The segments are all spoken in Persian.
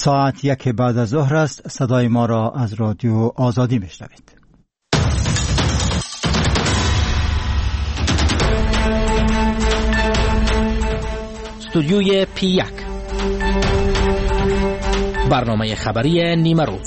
ساعت 1 بعد از ظهر است. صدای ما را از رادیو آزادی میشنوید. استودیوی P1 برنامه خبری نیمه روز.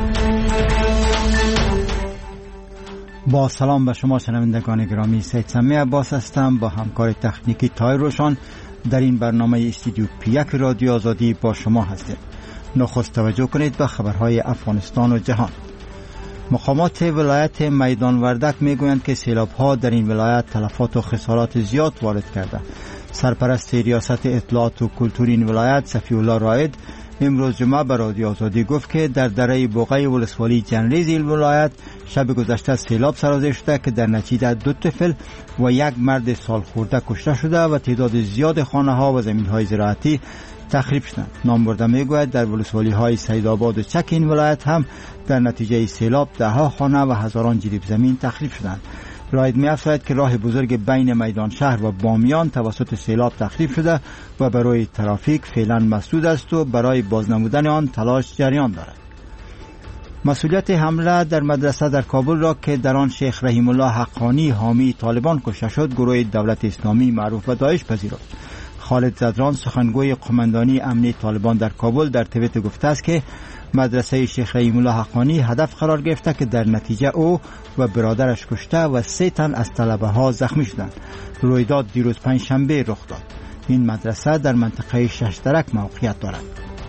با سلام به شما شنوندگان گرامی، سید سمی عباس هستم. با همکار تکنیکی تایر روشان در این برنامه استودیو P1 رادیو آزادی با شما هستیم. نخست توجه کنید به خبرهای افغانستان و جهان. مقامات ولایت میدان وردک میگویند که سیلاب‌ها در این ولایت تلفات و خسارات زیاد وارد کرده. سرپرست ریاست اطلاعات و کلتور این ولایت صفی الله رائد امروز جمعه به رادیو آزادی گفت که در دره بوقه ولسوالی جنریز این ولایت شب گذشته سیلاب سرازیر شده که در نتیجه 2 طفل و 1 مرد سال خورده کشته شده و تعداد زیاد خانه‌ها و زمین‌های زراعتی تخریب شدند. نامبرده میگوید در ولسوالی‌های سیدآباد و چک این ولایت هم در نتیجه سیلاب 10 خانه و هزاران جریب زمین تخریب شدند. رائد می‌افزاید که راه بزرگ بین میدان شهر و بامیان توسط سیلاب تخریب شده و برای ترافیک فعلا مسدود است و برای بازنمودن آن تلاش جریان دارد. مسئولیت حمله در مدرسه در کابل را که در آن شیخ رحیم الله حقانی حامی طالبان کشته شد گروه دولت اسلامی معروف به داعش پذیرفت. خالد زدران سخنگوی قماندانی امنی طالبان در کابل در توییت گفته است که مدرسه شیخ رحیم الله حقانی هدف قرار گرفته که در نتیجه او و برادرش کشته و 3 تن از طلبه ها زخمی شدند. رویداد دیروز پنجشنبه رخ داد. این مدرسه در منطقه ششترک موقعیت دارد.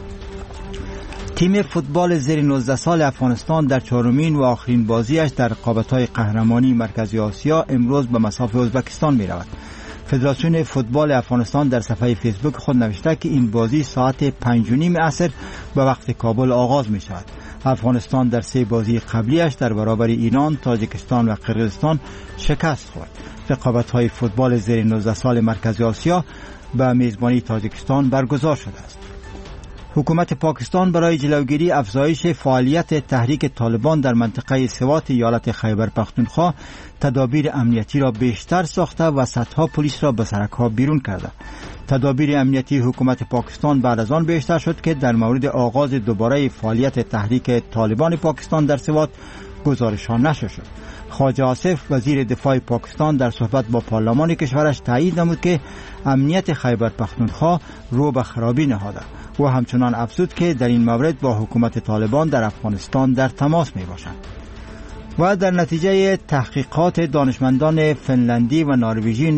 تیم فوتبال زیر 19 سال افغانستان در 4مین و آخرین بازیش در رقابت‌های قهرمانی مرکزی آسیا امروز به مصاف ازبکستان می‌رود. فدراسیون فوتبال افغانستان در صفحه فیسبوک خود نوشته که این بازی ساعت 5:30 عصر به وقت کابل آغاز می شود. افغانستان در 3 بازی قبلیش در برابر ایران، تاجیکستان و قرقیزستان شکست خورد. رقابت‌های فوتبال زیر 19 سال مرکزی آسیا به میزبانی تاجیکستان برگزار شده است. حکومت پاکستان برای جلوگیری افزایش فعالیت تحریک طالبان در منطقه سوات ایالت خیبر پختونخوا تدابیر امنیتی را بیشتر ساخته و صدها پلیس را به سرک‌ها بیرون کرده. تدابیر امنیتی حکومت پاکستان بعد از آن بیشتر شد که در مورد آغاز دوباره فعالیت تحریک طالبان پاکستان در سوات گزارش‌ها نشر شد. خواجه آصف وزیر دفاع پاکستان در صحبت با پارلمان کشورش تایید نمود که امنیت خیبر پختونخوا رو به خرابی نهاده و همچنان افزود که در این مورد با حکومت طالبان در افغانستان در تماس می باشند. و در نتیجه تحقیقات دانشمندان فنلندی و نروژی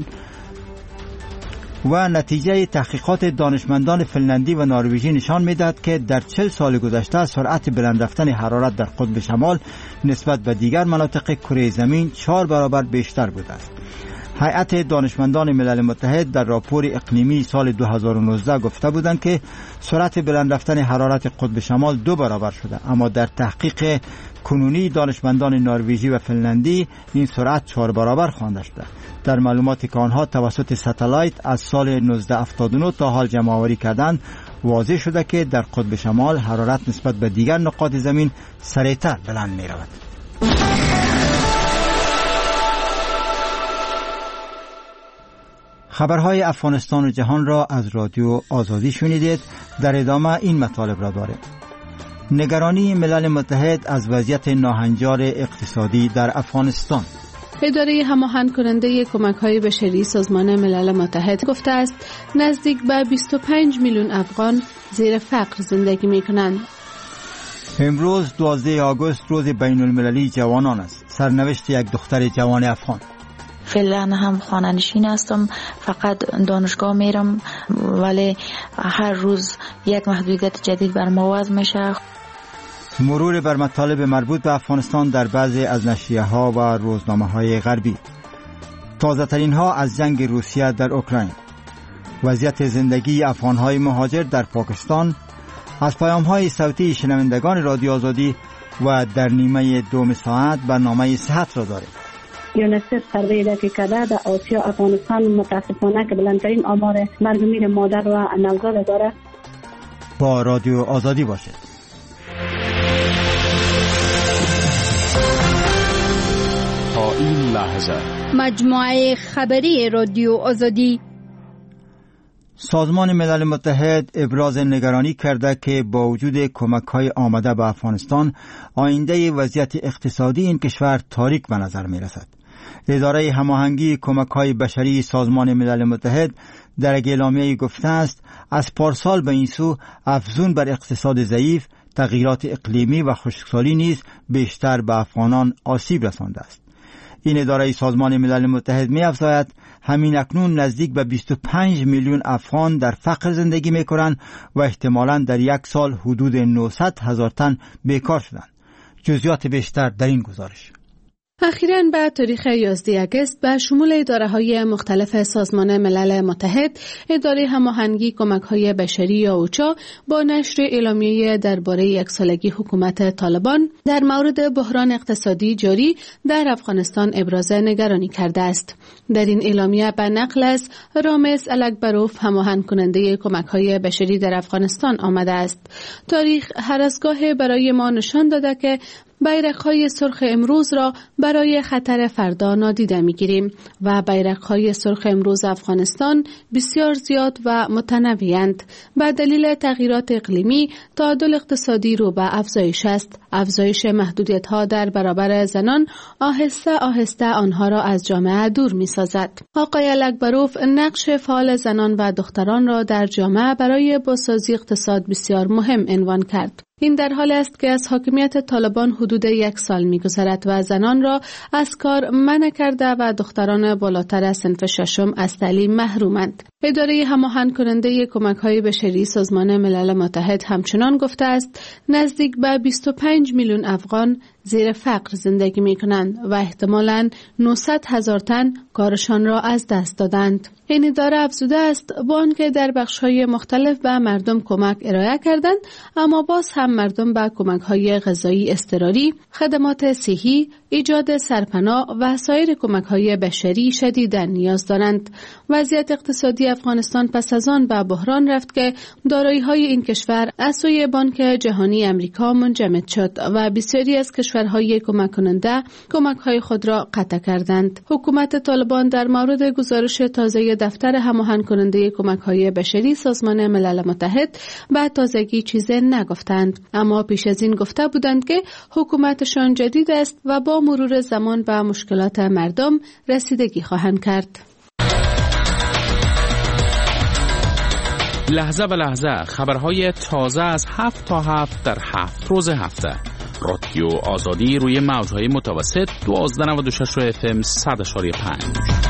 نشان می‌دهد که در 40 سال گذشته سرعت بلند رفتن حرارت در قطب شمال نسبت به دیگر مناطق کره زمین 4 برابر بیشتر بوده است. هیئت دانشمندان ملل متحد در راپور اقلیمی سال 2019 گفته بودند که سرعت بلند رفتن حرارت قطب شمال 2 برابر شده، اما در تحقیق کنونی دانشمندان نروژی و فنلندی این سرعت 4 برابر خوانده شده. در معلوماتی که آنها توسط ستلایت از سال 1979 تا حال جمع آوری کردند واضح شده که در قطب شمال حرارت نسبت به دیگر نقاط زمین سریعتر بلند می رود. خبرهای افغانستان و جهان را از رادیو آزادی شنیدید. در ادامه این مطالب را داریم. نگرانی ملل متحد از وضعیت ناهنجار اقتصادی در افغانستان. اداره هماهنگ کننده کمک‌های بشری سازمان ملل متحد گفته است نزدیک به 25 میلیون افغان زیر فقر زندگی می‌کنند. امروز 12 آگوست روز بین المللی جوانان است. سرنوشت یک دختر جوان افغان. فعلا هم خانه نشین هستم، فقط دانشگاه میرم، ولی هر روز یک محدودیت جدید بر ما وضع میشه. مرور بر مطالب مربوط به افغانستان در بعضی از نشریه‌ها و روزنامه‌های غربی. تازه‌ترین ها از جنگ روسیه در اوکراین. وضعیت زندگی افغان‌های مهاجر در پاکستان. از پیام‌های صوتی شنوندگان رادیو آزادی و در نیمه دوم ساعت برنامه صحت را داریم. یونیسف سروی که کرده در آسیا افغانستان متاسفانه که بلندترین آمار مرگ میر مادر و نوزاد داره. با رادیو آزادی باشید. تا این لحظه مجموعه خبری رادیو آزادی سازمان ملل متحد ابراز نگرانی کرده که با وجود کمک‌های آمده به افغانستان آینده وضعیت اقتصادی این کشور تاریک به نظر می‌رسد. اداره هماهنگی کمک‌های بشری سازمان ملل متحد در اعلامیه‌ای گفته است از پارسال به این سو افزون بر اقتصاد ضعیف، تغییرات اقلیمی و خشکسالی نیز بیشتر به افغانان آسیب رسانده است. این اداره سازمان ملل متحد می‌افزاید همین اکنون نزدیک به 25 میلیون افغان در فقر زندگی می‌کنند و احتمالاً در یک سال حدود 900,000 تن بیکار شدند. جزئیات بیشتر در این گزارش. اخیراً به تاریخ 11 آگوست به شمول اداره‌های مختلف سازمان ملل متحد، اداره هماهنگی کمک‌های بشری یا اوچا با نشر اعلامیه درباره یک سالگی حکومت طالبان در مورد بحران اقتصادی جاری در افغانستان ابراز نگرانی کرده است. در این اعلامیه به نقل از رامز الکبروف هماهنگ کننده کمک‌های بشری در افغانستان آمده است. تاریخ هر از گاه برای ما نشان داده که بیرق‌های سرخ امروز را برای خطر فردا نادیده می‌گیریم و بیرق‌های سرخ امروز افغانستان بسیار زیاد و متنوع‌اند. به دلیل تغییرات اقلیمی، تعادل اقتصادی رو به افزایش است. افزایش محدودیت‌ها در برابر زنان آهسته آهسته آنها را از جامعه دور می‌سازد. آقای الکبروف نقش فعال زنان و دختران را در جامعه برای بازسازی اقتصاد بسیار مهم عنوان کرد. این در حال است که از حاکمیت طالبان حدود 1 سال می‌گذرد و زنان را از کار منع کرده و دختران بالاتر از صنف 6 از تعلیم محرومند. اداره هماهنگ کننده کمک‌های بشری سازمان ملل متحد همچنان گفته است نزدیک به 25 میلیون افغان زیر فقر زندگی می‌کنند و احتمالاً 900,000 تن کارشان را از دست دادند. این اداره افزوده است با آنکه در بخش‌های مختلف به مردم کمک ارائه کردند، اما باز هم مردم به کمک‌های غذایی اضطراری، خدمات صحی، ایجاد سرپناه و سایر کمک‌های بشری شدیداً نیاز دارند. وضعیت اقتصادی افغانستان پس از آن به بحران رفت که دارایی‌های این کشور از سوی بانک جهانی امریکا منجمد شد و بسیاری از کشورهای کمک کننده کمک‌های خود را قطع کردند. حکومت طالبان در مورد گزارش تازه دفتر هماهنگ کننده کمک‌های بشری سازمان ملل متحد به تازگی چیزی نگفتند، اما پیش از این گفته بودند که حکومتشان جدید است و با مرور زمان به مشکلات مردم رسیدگی خواهند کرد. لحظه به لحظه خبرهای تازه از 7 تا 7 در 7 روز هفته. رادیو آزادی روی موجهای متوسط 1296 FM 100.5.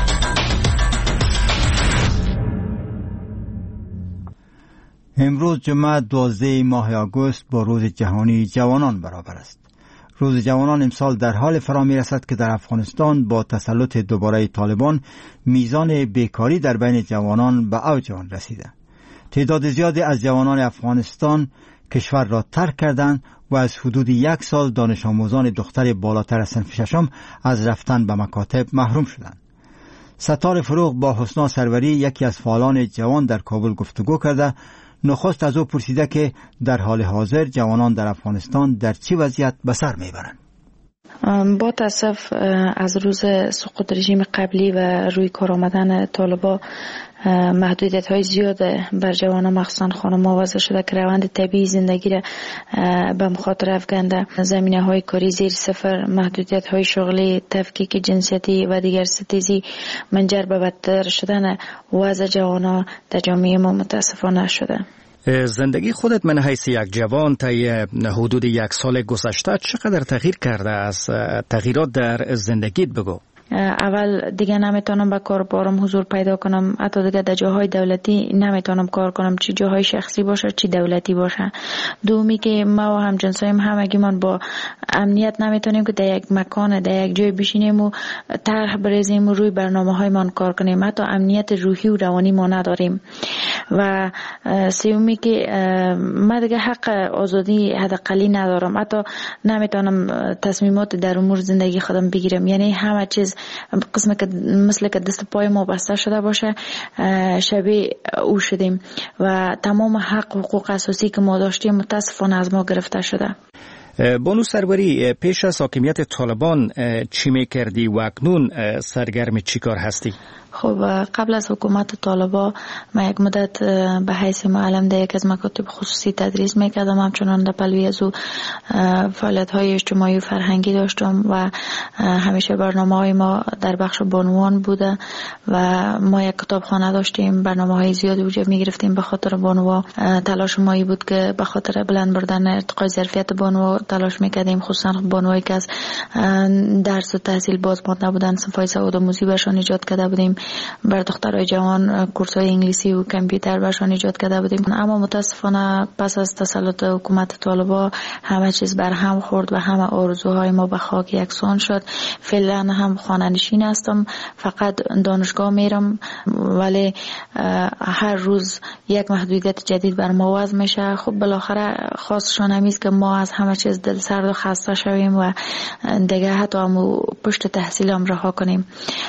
امروز جمعه 12 ماه آگوست با روز جهانی جوانان برابر است. روز جوانان امسال در حال فرا می رسد که در افغانستان با تسلط دوباره طالبان میزان بیکاری در بین جوانان به اوج آن رسیده. تعداد زیادی از جوانان افغانستان کشور را ترک کردند و از حدود 1 سال دانش آموزان دختر بالاتر از صنف 6 از رفتن به مکاتب محروم شدند. ستار فروغ با حسنا سروری یکی از فعالان جوان در کابل گفتگو کرده. نخست از او پرسیده که در حال حاضر جوانان در افغانستان در چه وضعیت به سر میبرند. با تاسف از روز سقوط رژیم قبلی و روی کار آمدن طالبان محدودیت های زیاد بر جوانان مخصوصا خانم‌ها وضع شده که روند طبیعی زندگی را به مخاطره افکنده. زمینه های کاری زیر صفر، محدودیت های شغلی، تفکیک جنسیتی و دیگر ستیزی منجر به بدتر شدن وضع جوانان در جامعه ما متاسفانه شده. زندگی خودت من حیث یک جوان طی حدود 1 سال گذشته چقدر تغییر کرده؟ از تغییرات در زندگیت بگو. اول دیگه نمیتونم به کار بارم حضور پیدا کنم، حتی دیگه در جاهای دولتی نمیتونم کار کنم، چی جاهای شخصی باشه چی دولتی باشه. دومی که ما و همجنسایم همگیمان با امنیت نمیتونیم که در یک مکان در یک جای بشینیم و طرح بریزیم و روی برنامه‌های من کار کنیم، حتی امنیت روحی و روانی ما نداریم. و سومی که من دیگه حق آزادی حداقلی ندارم، حتی نمیتونم تصمیمات در امور زندگی خودم بگیرم، یعنی همه چیز قسمه که مثل که دست پای ما بسته شده باشه شبیه او شدیم و تمام حق و حقوق اساسی که ما داشتیم متاسفانه از ما گرفته شده. بانو سروری، پیش از حاکمیت طالبان چی میکردی و اکنون سرگرم چی کار هستی؟ خب قبل از حکومت طالبان من یک مدت به حیث معلم در یک از مکاتب خصوصی تدریس میکردم، همچنان در پلوی از او فعالیت های اجتماعی و فرهنگی داشتم و همیشه برنامه های ما در بخش بانوان بوده و ما یک کتابخانه داشتیم، برنامه های زیادی وجود میگرفتیم به خاطر بانوان. تلاش مایی بود که به خاطر بلند بردن ارتقای ظرفیت بانوان تلاش میکردیم، خصوصا بانوایی که از درس و تحصیل باز مانده بودن، صفای سوادآموزی برشان ایجاد کرده بودیم، بر دخترای جوان کورس‌های انگلیسی و کامپیوتر برشان ایجاد کرده بودیم. اما متاسفانه پس از تسلط حکومت طالبان همه چیز بر هم خورد و همه آرزوهای ما به خاک یکسان شد. فعلا هم خانه‌نشین هستم، فقط دانشگاه میرم، ولی هر روز یک محدودیت جدید بر ما وضع میشه. خب بالاخره خواستشان همیز که ما از همه چیز دل سرد و خسته شویم و دیگه حتی هم پشت تحصیل هم رها کنیم.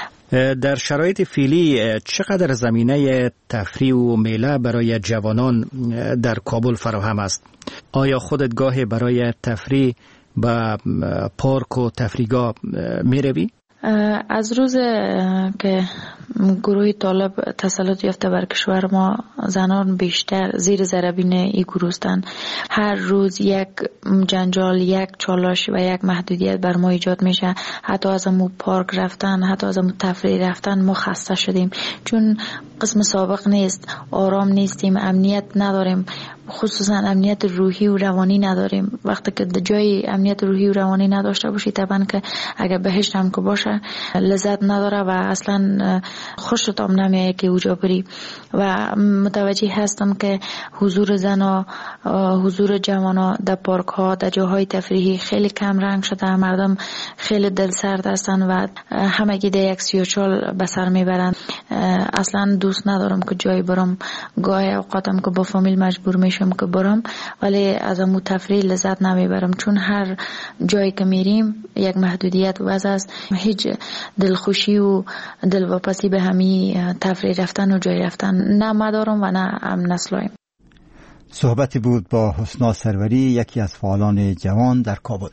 در شرایط فعلی چقدر زمینه تفریح و میله برای جوانان در کابل فراهم است؟ آیا خودت گاهی برای تفریح به پارک و تفریحگاه میروی؟ از روز که گروه طالب تسلط یافته بر کشور ما، زنان بیشتر زیر ضربین این گروه هستند. هر روز یک جنجال، یک چالش و یک محدودیت بر ما ایجاد میشه. حتی از امو پارک رفتن، حتی از امو تفریح رفتن ما خسته شدیم، چون قسم سابق نیست، آرام نیستیم، امنیت نداریم، خصوصا امنیت روحی و روانی نداریم. وقتی که جای امنیت روحی و روانی نداشته باشی، طبعا که اگر بهشت هم که باشه لذت نداره و اصلا خوشت هم نمیاد که اوجا بری. و متوجه هستم که حضور زنا، حضور جوانا در پارک ها، در جاهای تفریحی خیلی کم رنگ شده. مردم خیلی دل سرد هستن و همگی در یک سیاچال به سر میبرن. اصلا دوست ندارم که جایی برم، گاهی اوقاتم که با فامیل مجبور میشم که برم، ولی از امو تفریح لذت نمیبرم، چون هر جایی که میریم یک محدودیت وضع است. هیچ دلخوشی و دلواپسی به همی تفریح رفتن و جای رفتن نه ما دارم و نه هم نسلایم. صحبتی بود با حسنا سروری، یکی از فعالان جوان در کابل.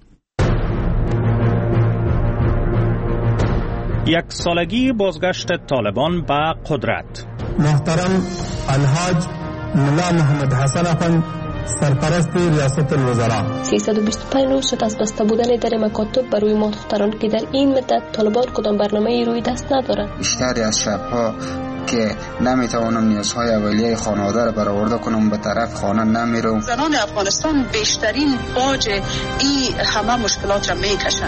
یک سالگی بازگشت طالبان به قدرت. محترم الحاج ملا محمد حسن افند، سرپرست ریاست الوزراء. 325 روز شد از بسته بودن در مکاتب بر روی ما دختران که در این مدت طالبان کدام برنامه‌ای روی دست ندارند. بیشتری از شب‌ها که نمیتوانم نیازهای اولیه خانواده را برآورده کنم به طرف خانه نمیرم. زنان افغانستان بیشترین باج این همه مشکلات را میکشند.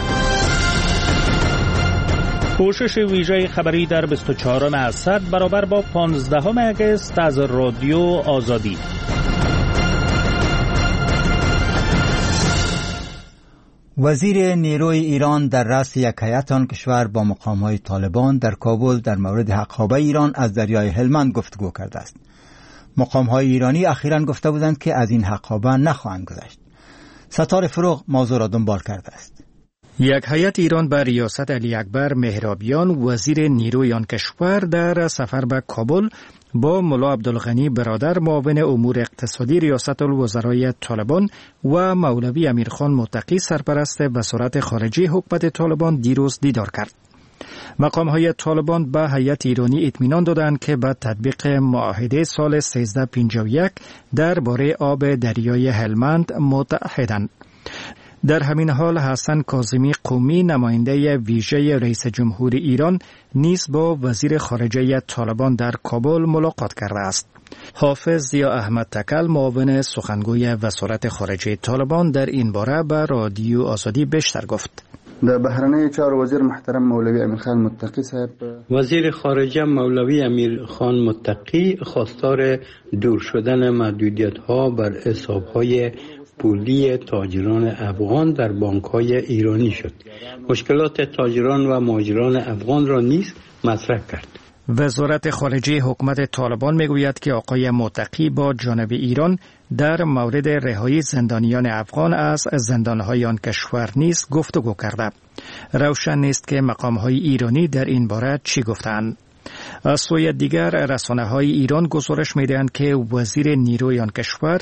کوشش ویژه خبری در 24 اسد برابر با 15 اگست از رادیو آزادی. وزیر نیروی ایران در رأس یک هیئت آن کشور با مقام‌های طالبان در کابل در مورد حقابه ایران از دریای هلمند گفتگو کرده است. مقام‌های ایرانی اخیراً گفته بودند که از این حقابه نخواهند گذشت. ستار فروغ موضوع را دنبال کرده است. یک هیئت ایران به ریاست علی اکبر مهرابیان وزیر نیروی آن کشور در سفر به کابل با ملا عبدالغنی برادر معاون امور اقتصادی ریاست الوزرای طالبان و مولوی امیرخان متقی سرپرست وزارت خارجه حکومت طالبان دیروز دیدار کرد. مقام‌های طالبان به هیئت ایرانی اطمینان دادند که به تطبیق معاهده سال 1351 درباره آب دریای هلمند متعهدند. در همین حال حسن کاظمی قومی نماینده ویژه رئیس جمهور ایران نیز با وزیر خارجه طالبان در کابل ملاقات کرده است. حافظ ضیا احمد تکل معاون سخنگوی وزارت خارجه طالبان در این باره به رادیو آزادی بیشتر گفت. در بهرنه چهار وزیر محترم مولوی امیرخان متقی صاحب، وزیر خارجه مولوی امیرخان متقی خواستار دور شدن محدودیت‌ها بر حساب‌های پولی تاجران افغان در بانک‌های ایرانی شد. مشکلات تاجران و مهاجران افغان را نیز مطرح کرد. وزارت خارجه حکومت طالبان میگوید که آقای متقی با جانب ایران در مورد رهایی زندانیان افغان از زندان‌های آن کشور نیز گفتگو کرده. روشن نیست که مقام‌های ایرانی در این باره چی گفتند. از سوی دیگر رسانه‌های ایران گزارش می‌دهند که وزیر نیروی آن کشور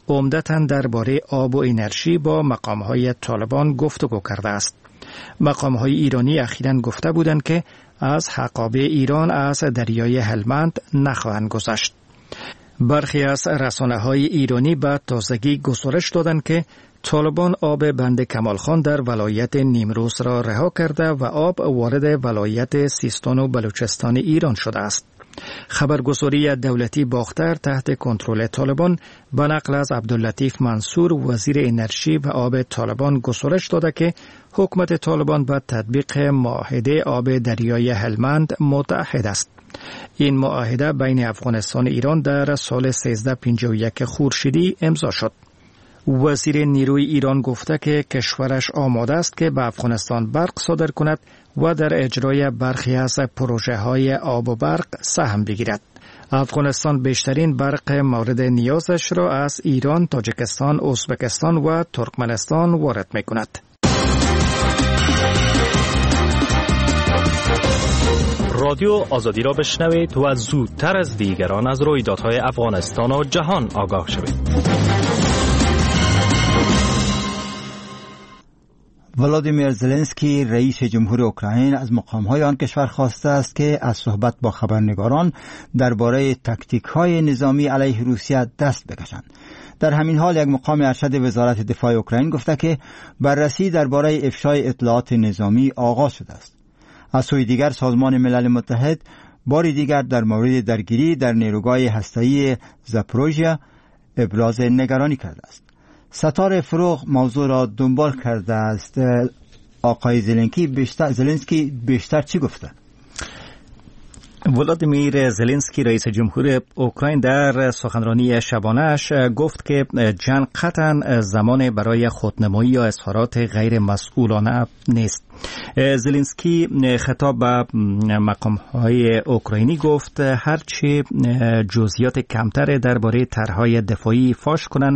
عمدتاً درباره آب و انرژی با مقام‌های طالبان گفتگو کرده است. مقام‌های ایرانی اخیراً گفته بودند که از حقابه ایران از دریای هلمند نخواهند گذشت. برخی از رسانه‌های ایرانی به تازگی گزارش دادند که طالبان آب بند کمالخان در ولایت نیمروز را رها کرده و آب وارد ولایت سیستان و بلوچستان ایران شده است. خبرگزاری دولتی باختر تحت کنترل طالبان به نقل از عبداللطیف منصور وزیر انرژی و آب طالبان گزارش داده که حکومت طالبان به تطبیق معاهده آب دریای هلمند متعهد است. این معاهده بین افغانستان و ایران در سال 1351 خورشیدی امضا شد. وزیر نیروی ایران گفته که کشورش آماده است که به افغانستان برق صادر کند و در اجرای برخی از پروژه های آب و برق سهم بگیرد. افغانستان بیشترین برق مورد نیازش را از ایران، تاجیکستان، ازبکستان و ترکمنستان وارد می کند. رادیو آزادی را بشنوید و زودتر از دیگران از رویدادهای افغانستان و جهان آگاه شوید. ولادیمیر زلنسکی رئیس جمهور اوکراین از مقام‌های آن کشور خواسته است که از صحبت با خبرنگاران درباره تاکتیک‌های نظامی علیه روسیه دست بکشند. در همین حال یک مقام ارشد وزارت دفاع اوکراین گفته که بررسی درباره افشای اطلاعات نظامی آغاز شده است. از سوی دیگر سازمان ملل متحد باری دیگر در مورد درگیری در نیروگاه هسته‌ای زاپوروژیا ابراز نگرانی کرده است. ستاره فروغ موضوع را دنبال کرده است. آقای زلنسکی بیشتر چی گفته؟ ولادیمیر زلنسکی رئیس جمهور اوکراین در سخنرانی شبانه‌اش گفت که جنگ قطعاً زمان برای خودنمایی یا اظهارات غیر مسئولانه نیست. زلنسکی خطاب به مقام‌های اوکراینی گفت هرچی جزئیات کمتر درباره طرح‌های دفاعی فاش کنند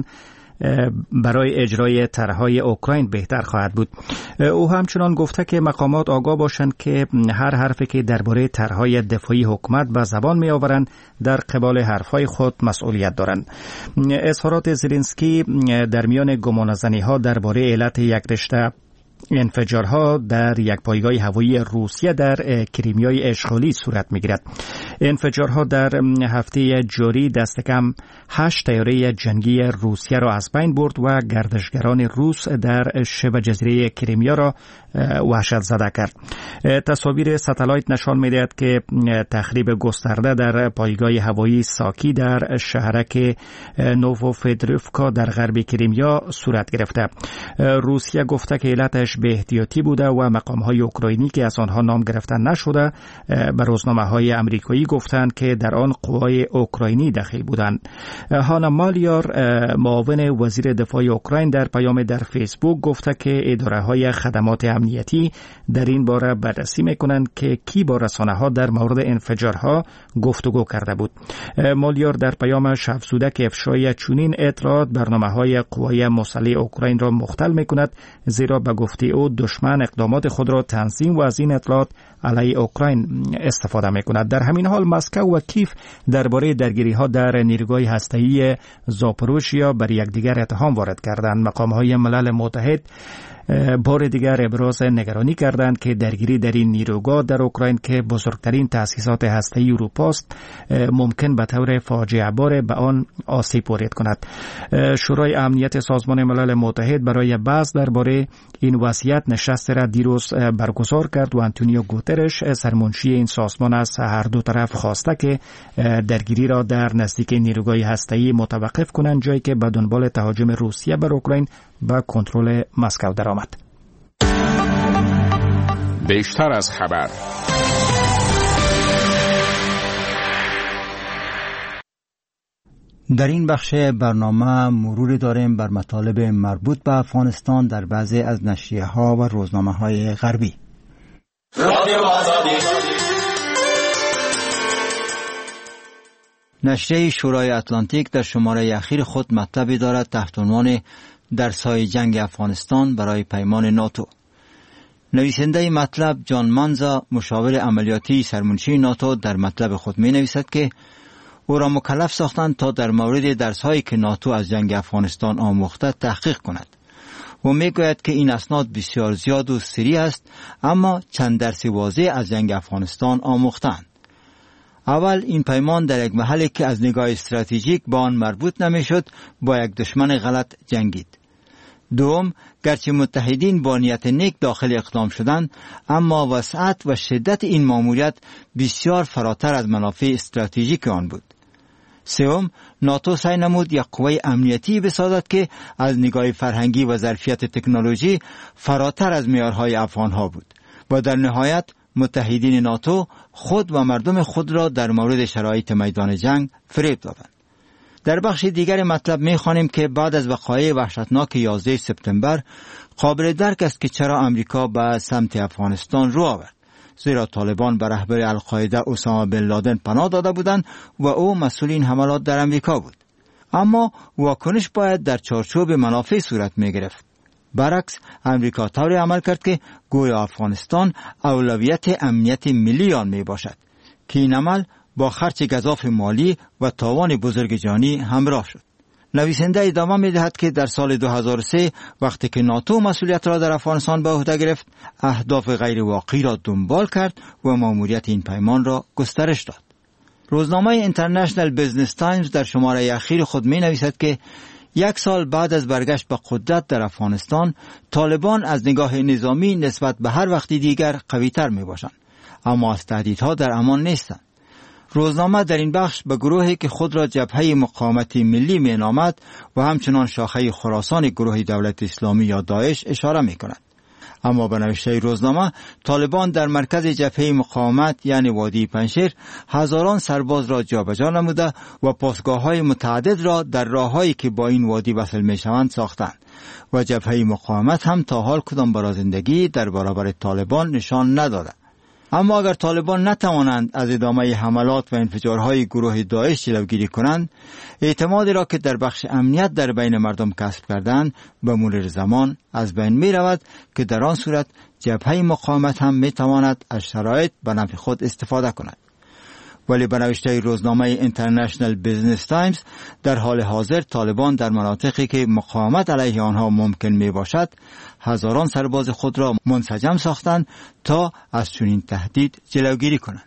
برای اجرای طرح‌های اوکراین بهتر خواهد بود. او همچنان گفته که مقامات آگاه باشند که هر حرفی که درباره طرح‌های دفاعی حکومت به زبان می‌آورند در قبال حرف‌های خود مسئولیت دارند. اظهارات زلنسکی در میان گمانه‌زنی‌ها درباره علت یک رشته انفجارها در یک پایگاه هوایی روسیه در کریمیای اشغالی صورت می‌گیرد. انفجارها در هفته جاری دست کم 8 طیاره جنگی روسیه را از بین برد و گردشگران روس در شبه جزیره کریمیا را وحشت زده کرد. تصاویر ستلایت نشان می‌دهد که تخریب گسترده در پایگاه هوایی ساکی در شهرک نووفدروفکا در غرب کریمیا صورت گرفته. روسیه گفته که علتش به احتیاطی بوده و مقام‌های اوکراینی که از آنها نام گرفته نشده به روزنامه‌های آمریکایی گفتند که در آن قوای اوکراینی دخیل بودند. هانا مالیار معاون وزیر دفاع اوکراین در پیام در فیسبوک گفته که اداره‌های خدمات امنیتی در این باره بررسی می‌کنند که کی با رسانه‌ها در مورد انفجارها گفتگو کرده بود. مالیار در پیامش افزوده که افشای چنین اطلاعات برنامه‌های قوای مسلح اوکراین را مختل می‌کند، زیرا به گفته او دشمن اقدامات خود را تنظیم و از این اطلاعات علیه اوکراین استفاده می‌کند. در همین حال مسکو و کیف درباره درگیری‌ها در نیروگاه هسته‌ای زاپوروژیا بر یکدیگر اتهام وارد کردند. مقام‌های ملل متحد بار دیگر ابراز نگرانی کردند که درگیری در این نیروگاه در اوکراین که بزرگترین تأسیسات هسته‌ای اروپا است ممکن به طور فاجعه بار به آن آسیب وارد کند. شورای امنیت سازمان ملل متحد برای بحث درباره این وضعیت نشست را دیروز برگزار کرد و آنتونیو گوترش سرمنشی این سازمان از هر دو طرف خواسته که درگیری را در نزدیک نیروگاه هسته‌ای متوقف کنند، جایی که به دنبال تهاجم روسیه بر اوکراین به کنترل مسکو درآمد. بیشتر از خبر. در این بخش برنامه مرور داریم بر مطالب مربوط به افغانستان در بعضی از نشریه‌ها و روزنامه‌های غربی. نشریه شورای اتلانتیک در شماره اخیر خود مطلبی دارد تحت عنوان در سایه جنگ افغانستان برای پیمان ناتو. نویسنده مطلب جان مانزا، مشاور عملیاتی سرمنشی ناتو، در مطلب خود می نویسد که او را مکلف ساختند تا در مورد درس‌هایی که ناتو از جنگ افغانستان آموخته تحقیق کند. و میگوید که این اسناد بسیار زیاد و سریع است، اما چند درس واضح از جنگ افغانستان آموختند. اول، این پیمان در یک محلی که از نگاه استراتژیک با آن مربوط نمیشد با یک دشمن غلط جنگید. دوم، گرچه متحدین با نیت نیک داخل اقدام شدند، اما وسعت و شدت این مأموریت بسیار فراتر از منافع استراتژیک آن بود. سوم، ناتو سعی نمود یک قوه امنیتی بسازد که از نگاه فرهنگی و ظرفیت تکنولوژی فراتر از معیارهای افغانها بود و در نهایت متحدین ناتو خود و مردم خود را در مورد شرایط میدان جنگ فریب دادند. در بخش دیگر مطلب می‌خوانیم که بعد از وقایع وحشتناک 11 سپتامبر قابل درک است که چرا امریکا به سمت افغانستان رو آورد، زیرا طالبان به رهبر القاعده اسامه بن لادن پناه داده بودند و او مسئول این حملات در امریکا بود. اما واکنش باید در چارچوب منافع صورت می‌گرفت. برعکس، امریکا طوری عمل کرد که گویا افغانستان اولویت امنیت ملی آن میباشد که این عمل با خرچ گزاف مالی و تاوان بزرگ جانی همراه شد. نویسنده ادامه می‌دهد که در سال 2003 وقتی که ناتو مسئولیت را در افغانستان به عهده گرفت، اهداف غیر واقعی را دنبال کرد و مأموریت این پیمان را گسترش داد. روزنامه اینترنشنال بیزنس تایمز در شماره اخیر خود می‌نویسد که 1 سال بعد از برگشت به قدرت در افغانستان، طالبان از نگاه نظامی نسبت به هر وقتی دیگر قوی‌تر می‌باشند، اما از تهدیدها در امان نیستند. روزنامه در این بخش به گروهی که خود را جبهه مقاومت ملی می‌نامد و همچنان شاخه خراسان گروه دولت اسلامی یا داعش اشاره می‌کند. اما به نوشته روزنامه، طالبان در مرکز جبهه مقاومت یعنی وادی پنجشیر هزاران سرباز را جابجا نموده و پاسگاه‌های متعدد را در راه‌هایی که با این وادی وصل می‌شوند ساختند و جبهه مقاومت هم تا حال کدام برازندگی در برابر طالبان نشان نداده. اما اگر طالبان نتوانند از ادامه حملات و انفجارهای گروه داعش جلوگیری کنند، اعتمادی را که در بخش امنیت در بین مردم کسب کردند به مرور زمان از بین می رود که در آن صورت جبهه مقاومت هم می تواند از شرایط به نفع خود استفاده کند. ولی به نوشته روزنامه اینترنشنال بیزنس تایمز، در حال حاضر طالبان در مناطقی که مقاومت علیه آنها ممکن می باشد هزاران سرباز خود را منسجم ساختند تا از چنین تهدید جلوگیری کنند.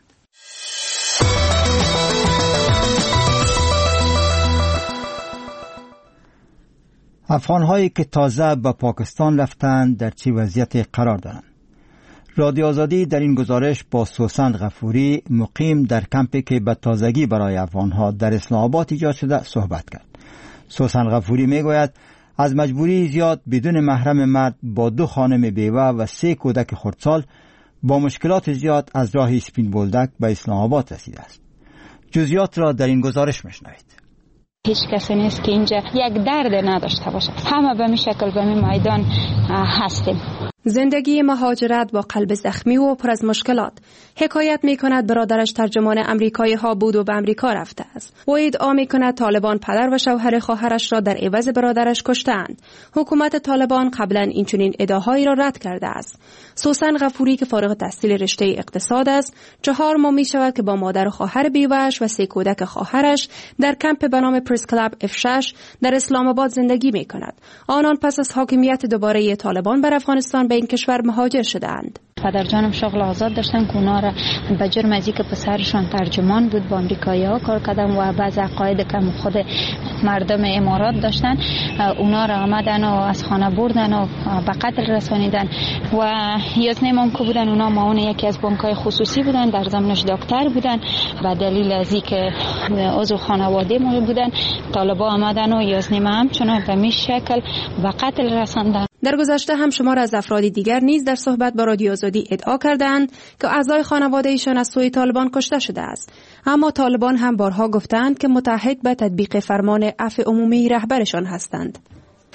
افغان‌هایی که تازه به پاکستان رفتند در چه وضعیتی قرار دارند؟ رادیو آزادی در این گزارش با سوسن غفوری مقیم در کمپی که به تازگی برای افغان‌ها در اسلام آباد ایجاد شده صحبت کرد. سوسن غفوری میگوید از مجبوری زیاد بدون محرم مرد با 2 خانم بیوه و 3 کودک خردسال با مشکلات زیاد از راه اسپین بولدک به اسلام آباد رسیده است. جزئیات را در این گزارش میشنوید. هیچ کسی نیست که اینجا یک درد نداشته باشه. همه به می شکل به می میدان هستیم. زندگی مهاجرت با قلب زخمی و پر از مشکلات. حکایت می کند برادرش ترجمان امریکایی ها بود و به امریکا رفته است. و ادعا می کند طالبان پدر و شوهر خواهرش را در عوض برادرش کشتند. حکومت طالبان قبلا این چنین ادعاهایی را رد کرده است. سوسن غفوری که فارغ التحصیل رشته اقتصاد است، 4 ماه می شود که با مادر و خواهر بیوه‌اش و 3 کودک خواهرش در کمپ به نام پرس کلاب F6 در اسلام آباد زندگی می کند. آنان پس از حاکمیت دوباره طالبان بر افغانستان به این کشور مهاجر شدند. پدر جانم شغل آزاد داشتن که اونا را به جرم از اینکه پسرشان ترجمان بود با امریکایی‌ها کار کردن و بعض عقاید که خود مردم امارات داشتن، اونا را آمدن و از خانه بردن و به قتل رسانیدن. و یزنیمون که بودن اونا معاون یکی از بانک‌های خصوصی بودن، در زمانش دکتر بودن. به دلیل از اینکه عضو خانواده ما بودن، طالبا آمدن و یزنیم همچنان به می شکل به قتل رساندن. در گذشته هم شمار از افراد دیگر نیز در صحبت با رادیو آزادی ادعا کردند که اعضای خانواده ایشان از سوی طالبان کشته شده است. اما طالبان هم بارها گفتند که متحد به تطبیق فرمان عفو عمومی رهبرشان هستند.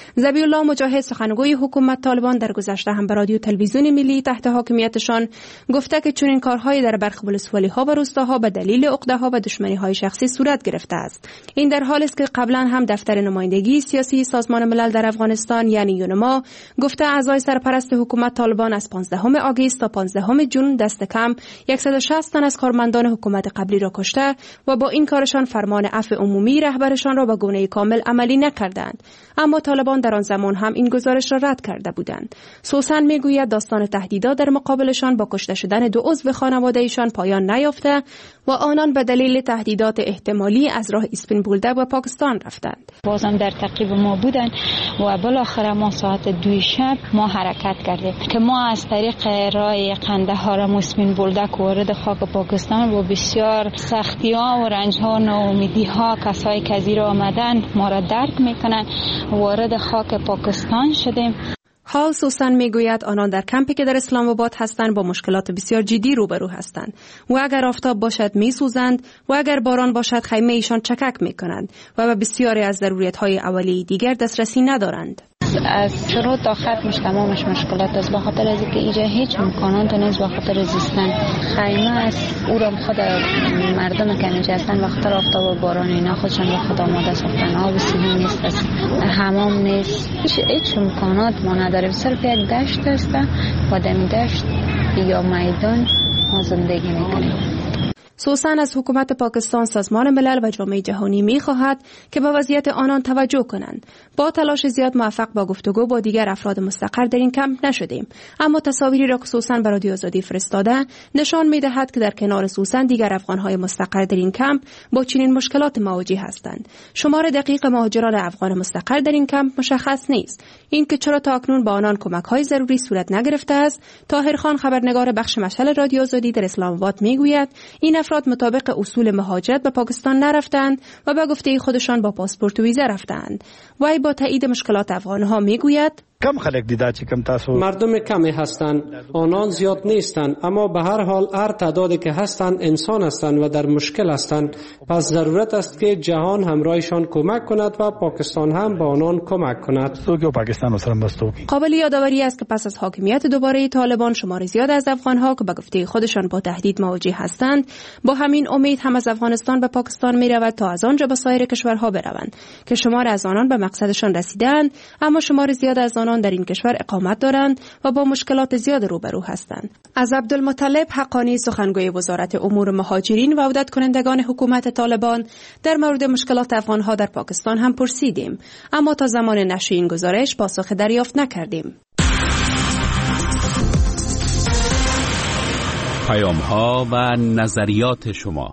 ذبیح الله مجاهد سخنگوی حکومت طالبان در گذشته هم به رادیو تلویزیون ملی تحت حاکمیتشان گفته که چنین کارهایی در برخی ولسوالی‌ها و روستاها به دلیل عقده‌ها و دشمنی‌های شخصی صورت گرفته است. این در حالی است که قبلا هم دفتر نمایندگی سیاسی سازمان ملل در افغانستان یعنی یونما گفته اعضای سرپرست حکومت طالبان از 15 آگوست تا 15 ژوئن دست کم 160 تن از کارمندان حکومت قبلی را کشته و با این کارشان فرمان عفو عمومی رهبرشان را به گونه کامل عملی نکردند. اما طالبان در آن زمان هم این گزارش را رد کرده بودند. سوسن میگوید داستان تهدیدات در مقابلشان با کشته شدن 2 عضو خانواده ایشان پایان نیافته و آنان به دلیل تهدیدات احتمالی از راه اسپین بولده و پاکستان رفتند. بازم در تعقیب ما بودند و بالاخره ما ساعت 2 شب ما حرکت کردیم که ما از طریق راه قندهار و اسپین بولده وارد خاک پاکستان و بسیار سختی ها و رنج ها و ناامیدی ها کسایی که از ایران آمدن ما را درک میکنن وارد خاک پاکستان شدیم. حال سوسن میگوید آنان در کمپی که در اسلام آباد هستند با مشکلات بسیار جدی روبرو هستند و اگر آفتاب باشد میسوزند و اگر باران باشد خیمه ایشان چکک میکنند و به بسیاری از ضرورت های اولیه دیگر دسترسی ندارند. از شروع تا ختمش تمامش مشکلات است به خاطر از اینکه اینجا هیچ امکانات نیست به خاطر زیستن. خیمه است او را خود مردم که اینجا هستن به خاطر آفتاب و باران اینا خودشان به خود آماده ساختن. آب سیدی نیست است، حمام نیست، هیچ امکانات ما نداریم. صرف یک دشت است و در دشت یا میدان ما زندگی میکنیم. سوسن از حکومت پاکستان، سازمان ملل و جامعه جهانی می‌خواهد که به وضعیت آنان توجه کنند. با تلاش زیاد موفق با گفتگو با دیگر افراد مستقر در این کمپ نشدیم، اما تصاویری را که سوسن به رادیو آزادی فرستاده نشان می‌دهد که در کنار سوسن دیگر افغان‌های مستقر در این کمپ با چنین مشکلات مواجه هستند. شمار دقیق مهاجران افغان مستقر در این کمپ مشخص نیست. اینکه چرا تا اکنون با آنان کمک‌های ضروری صورت نگرفته است، طاهر خان خبرنگار بخش مشعل رادیو آزادی در اسلام آباد می‌گوید این افراد مطابق اصول مهاجرت به پاکستان نرفتند و به گفته خودشان با پاسپورت و ویزا رفتند. وی با تایید مشکلات افغان‌ها میگوید کم خلق دیده چی کم تاسو مردم کمی هستند، آنان زیاد نیستند، اما به هر حال هر تعدادی که هستند انسان هستند و در مشکل هستند. پس ضرورت است که جهان همراهشان کمک کند و پاکستان هم به آنان کمک کند. قابل یادآوری است که پس از حاکمیت دوباره طالبان شمار زیاد از افغان‌ها که به گفته خودشان با تهدید مواجه هستند با همین امید هم از افغانستان به پاکستان می‌رود تا از آنجا به سایر کشورها بروند که شمار از آنان به مقصدشان رسیدند، اما شمار زیاد از آنان در این کشور اقامت دارند و با مشکلات زیاد روبرو هستند. از عبدالمطلب حقانی سخنگوی وزارت امور مهاجرین و عودت کنندگان حکومت طالبان در مورد مشکلات افغان‌ها در پاکستان هم پرسیدیم، اما تا زمان نشر این گزارش پاسخ دریافت نکردیم. پیام‌ها و نظریات شما.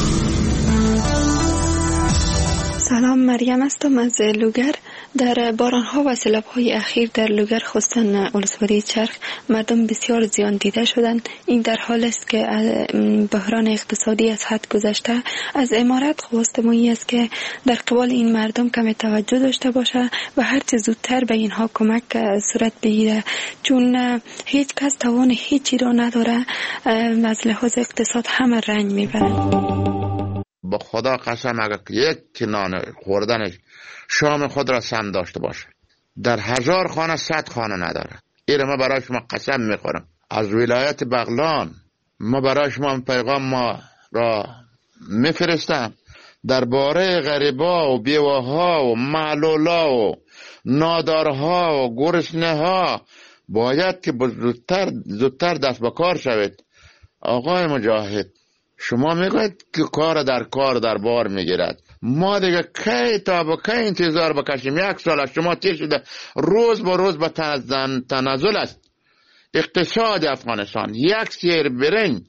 سلام، مریم هستم از لوگر. در باران‌ها و سیلاب‌های اخیر در لوگر خصوصاً ولسوالی چرخ مردم بسیار زیان دیده شدند. این در حال است که بحران اقتصادی از حد گذشته. از امارت خواست ما است که در قبال این مردم کم توجه داشته باشه و هر چه زودتر به اینها کمک صورت بگیره، چون هیچ کس توان هیچی را نداره. از لحاظ اقتصاد همه رنج میبرند. با خدا قسم اگر یک نان خوردنش شام خود را سم داشته باشه، در 1000 خانه 100 خانه نداره. این ما برای شما قسم میخورم. از ولایت بغلان ما برای شما پیغام ما را میفرستم درباره غریبا و بیواها و معلولا و نادارها و گرسنه ها باید که زودتر دست به کار شوید. آقای مجاهد، شما میگوید که کار در بار میگیرد. ما دیگه کی تا با کی انتظار بکشیم؟ 1 سال از شما تیر شده، روز با روز به تنزل است اقتصاد افغانستان. 1 سیر برنج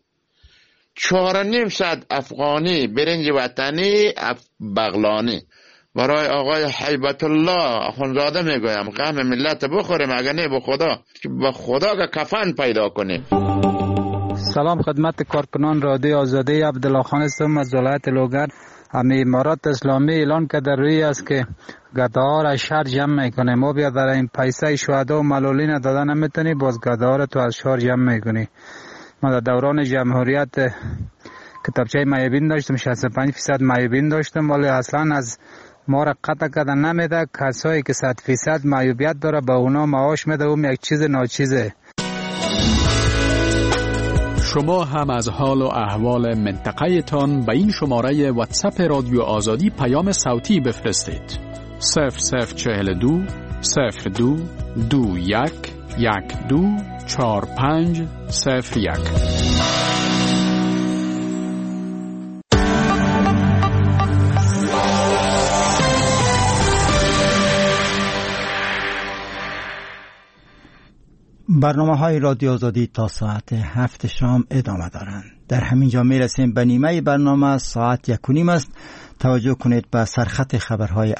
4.5 افغانی، برنج وطنی بغلانی. برای آقای حیبت الله اخونزاده میگویم غم ملت بخوریم، اگر نه به خدا که کفن پیدا کنیم. سلام خدمت کارکنان رادیو آزادی. عبدالله خان هستم از ولایت لوگر. امارات اسلامی اعلان کرده روی است که گداها را شهر جمع میکنه. ما بیا در این پیسه شهدا و معلولین دادن نمیتونی، باز گداها را تو از شهر جمع میکنی. ما در دوران جمهوریت کتابچه معیبین داشتم، 65% معیبین داشتم، ولی اصلا از ما را قطع کردن نمیده. کسایی که 100% معیوبیت داره به اونا معاش میده. اون یک چیز ناچیزه. شما هم از حال و احوال منطقه تان به این شماره واتساپ رادیو آزادی پیام صوتی بفرستید. 0042 02 21 12 45 01. برنامه‌های رادیو آزادی تا ساعت 7 شام ادامه دارند. در همین جا میرسیم به نیمه برنامه. ساعت 1:30 است. توجه کنید به سرخط خبرهای